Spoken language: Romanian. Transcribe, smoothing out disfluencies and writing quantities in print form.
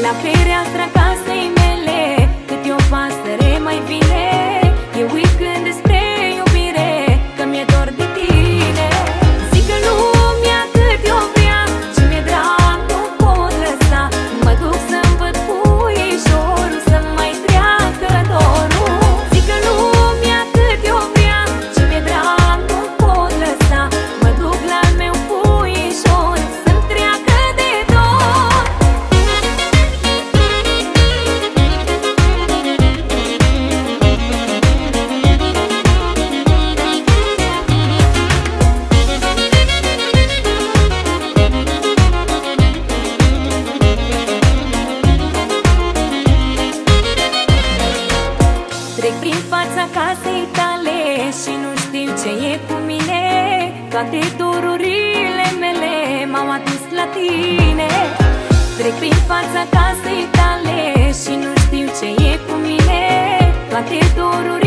la fereastra casei mele, cât e o pasăre mai bine. Eu uit când despre iubire, că mi-e dor de tine. Zic că lumea cât eu vrea, ce mi-e drag nu pot lăsa. Mă duc să-mi văd puișorul, să mai treacă dorul. Zic că lumea cât eu vrea, ce mi-e drag nu pot lăsa. Mă duc la al meu puișor, să-mi treacă de dor. Trec prin fața casei tale și nu știu ce e cu mine. Toate dorurile mele m-au adus la tine. Trec prin fața casei tale și nu știu ce e cu mine. Toate dorurile